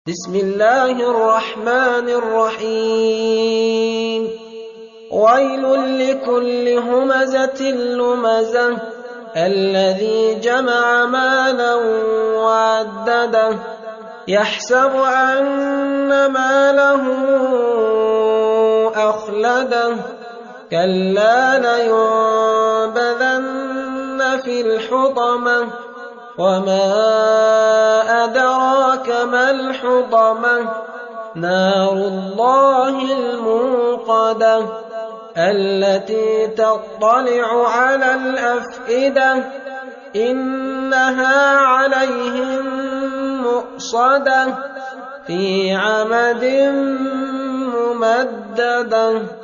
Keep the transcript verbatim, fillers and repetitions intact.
بسم الله الرحمن الرحيم ويل لكل همزة لمزة الذي جمع مالا وعدده يحسب أن ماله أخلده كلا لينبذن في الحطمة وما أدراك ما الحطمة نار الله الموقدة التي تطلع على الأفئدة إنها عليهم مؤصدة في عمد ممددة.